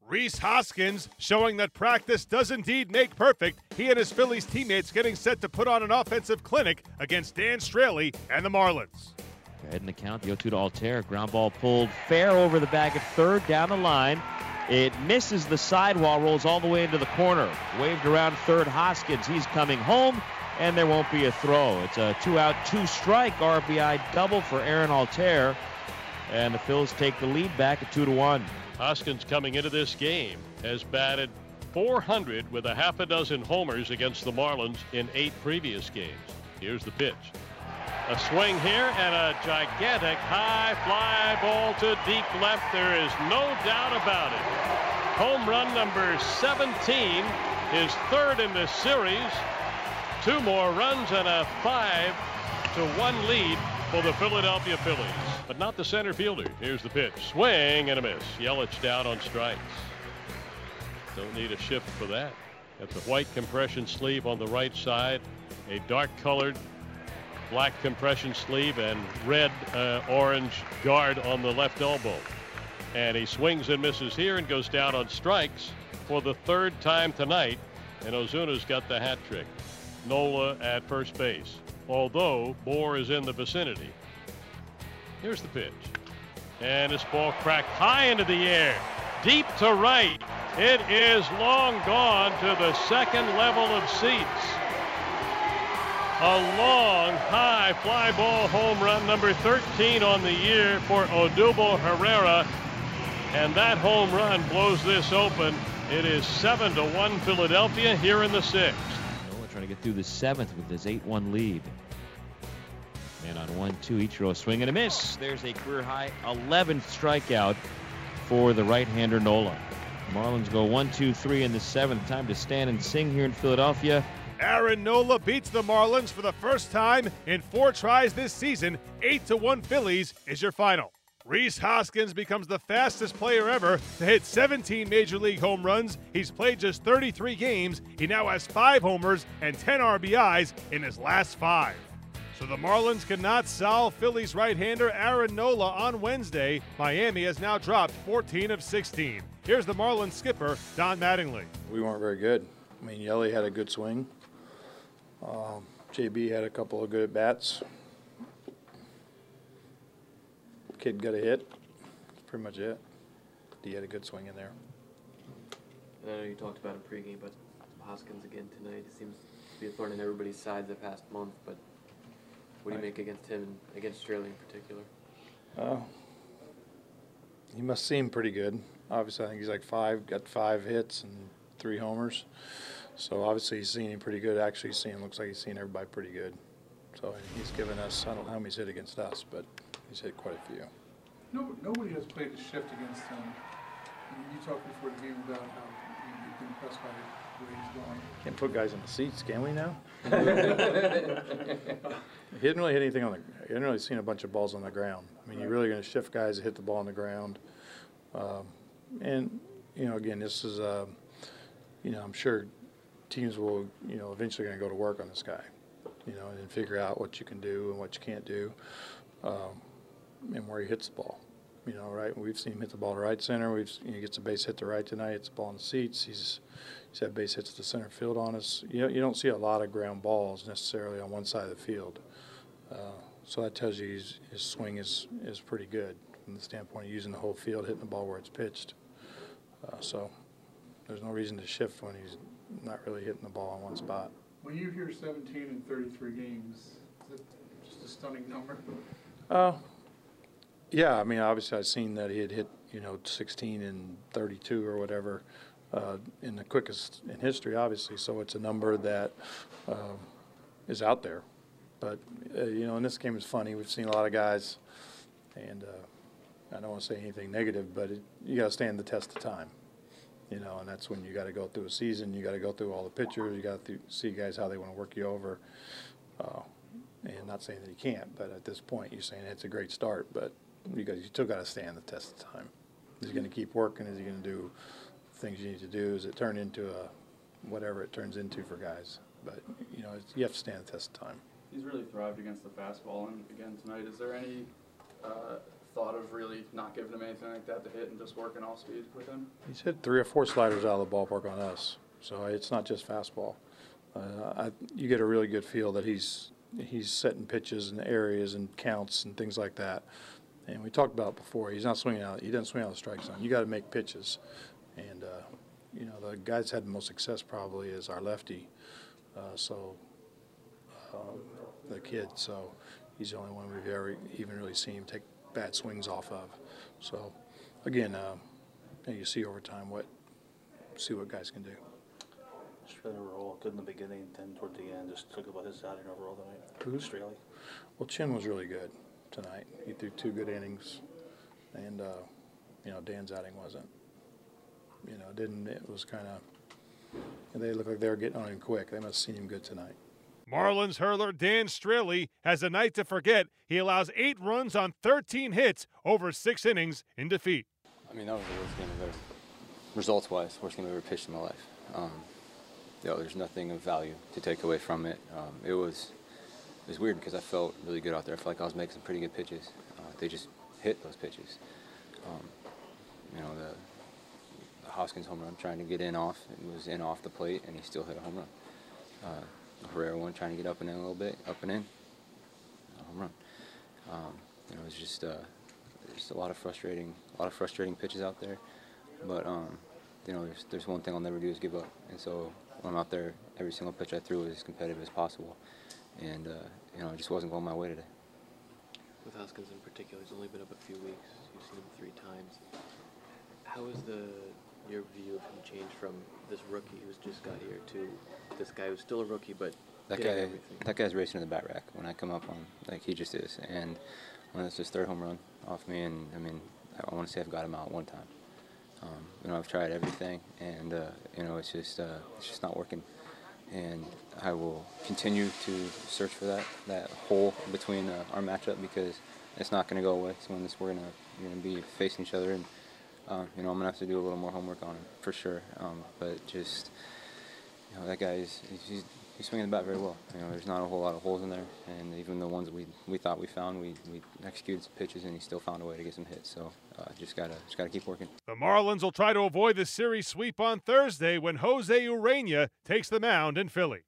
Rhys Hoskins showing that practice does indeed make perfect. He and his Phillies teammates getting set to put on an offensive clinic against Dan Straley and the Marlins. Ahead in the count, the 0-2 to Altair. Ground ball pulled fair over the bag at third, down the line. It misses the sidewall, rolls all the way into the corner. Waved around third, Hoskins. He's coming home, and there won't be a throw. It's a 2-out, 2-strike RBI double for Aaron Altair. And the Phils take the lead back at 2-1. Hoskins coming into this game has batted .400 with a half a dozen homers against the Marlins in 8 previous games. Here's the pitch. A swing here and a gigantic high fly ball to deep left. There is no doubt about it. Home run number 17, his third in this series. 2 more runs and a 5-1 lead for the Philadelphia Phillies. But not the center fielder. Here's the pitch. Swing and a miss. Yelich down on strikes. Don't need a shift for that. Got the white compression sleeve on the right side, a dark colored black compression sleeve, and red orange guard on the left elbow. And he swings and misses here and goes down on strikes for the 3rd time tonight. And Ozuna's got the hat trick. Nola at first base, although Bohr is in the vicinity. Here's the pitch. And this ball cracked high into the air, deep to right. It is long gone to the second level of seats. A long, high fly ball home run, number 13 on the year for Odubel Herrera. And that home run blows this open. It is 7-1 Philadelphia here in the 6th. Nola trying to get through the 7th with his 8-1 lead. And on 1-2, Ichiro, swing and a miss. There's a career-high 11th strikeout for the right-hander Nola. Marlins go 1-2-3 in the 7th. Time to stand and sing here in Philadelphia. Aaron Nola beats the Marlins for the first time in 4 tries this season. 8-1 Phillies is your final. Rhys Hoskins becomes the fastest player ever to hit 17 Major League home runs. He's played just 33 games. He now has 5 homers and 10 RBIs in his last 5. So the Marlins cannot solve Phillies right-hander Aaron Nola on Wednesday. Miami has now dropped 14 of 16. Here's the Marlins skipper, Don Mattingly. We weren't very good. I mean, Yelly had a good swing. JB had a couple of good at-bats. Kid got a hit. That's pretty much it. He had a good swing in there. And I know you talked about him pregame, but Hoskins again tonight. He seems to be a thorn in everybody's side the past month, but what do you make against him and against Straley in particular? He must seem pretty good. Obviously, I think he's like got 5 hits and 3 homers. So obviously he's seen him pretty good. Actually, looks like he's seen everybody pretty good. So he's given us, I don't know how many he's hit against us, but he's hit quite a few. Nobody has played a shift against him. You talked before the game about how you've been impressed by the way he's going. Can't put guys in the seats, can we now? He didn't really hit anything he hadn't really seen a bunch of balls on the ground. I mean, you're really going to shift guys that hit the ball on the ground. And, again, this is, I'm sure teams will, eventually going to go to work on this guy, and figure out what you can do and what you can't do, and where he hits the ball. Right? We've seen him hit the ball to right center. He gets a base hit to right tonight. Hits the ball in the seats. He's had base hits to center field on us. You don't see a lot of ground balls necessarily on one side of the field. So that tells you his swing is pretty good from the standpoint of using the whole field, hitting the ball where it's pitched. So there's no reason to shift when he's not really hitting the ball in one spot. When you hear 17 in 33 games, is it just a stunning number? Yeah, I mean, obviously I've seen that he had hit, 16 and 32 or whatever in the quickest in history, obviously. So it's a number that is out there. But, in this game it's funny. We've seen a lot of guys, and I don't want to say anything negative, but you got to stand the test of time. And that's when you got to go through a season. You got to go through all the pitchers. You got to see guys how they want to work you over. And not saying that you can't, but at this point you're saying it's a great start, but you still got to stand the test of time. Is he going to keep working? Is he going to do things you need to do? Does it turn into whatever it turns into for guys? But you have to stand the test of time. He's really thrived against the fastball, and again tonight, is there any thought of really not giving him anything like that to hit and just working off speed with him? He's hit 3 or 4 sliders out of the ballpark on us, so it's not just fastball. You get a really good feel that he's setting pitches and areas and counts and things like that. And we talked about it before. He's not swinging out. He doesn't swing out the strike zone. You got to make pitches, and you know, the guy that's had the most success probably is our lefty. The kid. So he's the only one we've ever even really seen him take bad swings off of. So again, you see over time see what guys can do. Straley overall good in the beginning, then toward the end, just talk about his outing overall tonight. Who's Straley? Well, Chin was really good tonight. He threw 2 good innings, and you know, Dan's outing wasn't. You know, it was kind of. They looked like they were getting on him quick. They must have seen him good tonight. Marlins hurler Dan Straley has a night to forget. He allows 8 runs on 13 hits over 6 innings in defeat. I mean, that was the worst game I've ever, results-wise, worst game I've ever pitched in my life. You know, there's nothing of value to take away from it. It was weird because I felt really good out there. I felt like I was making some pretty good pitches. They just hit those pitches. You know, the Hoskins home run trying to get in off, it was in off the plate, and he still hit a home run. The Herrera one trying to get up and in a little bit, up and in, a home run. You know, it's just a lot of frustrating pitches out there. But you know, there's one thing I'll never do is give up. And so when I'm out there, every single pitch I threw was as competitive as possible. And you know, it just wasn't going my way today. With Hoskins in particular, he's only been up a few weeks. You've seen him 3 times. How has your view of him changed from this rookie who's just got here to this guy who's still a rookie but that guy's racing in the bat rack when I come up on, like he just is. And when it's his 3rd home run off me, and I mean, I want to say I've got him out one time. You know, I've tried everything, and you know, it's just not working. And I will continue to search for that hole between our matchup, because it's not going to go away. So when we're gonna be facing each other, and you know, I'm gonna have to do a little more homework on him for sure. But just, you know, that guy he's swinging the bat very well. You know, there's not a whole lot of holes in there, and even the ones we thought we found, we executed some pitches, and he still found a way to get some hits. So just gotta keep working. The Marlins will try to avoid the series sweep on Thursday when Jose Urena takes the mound in Philly.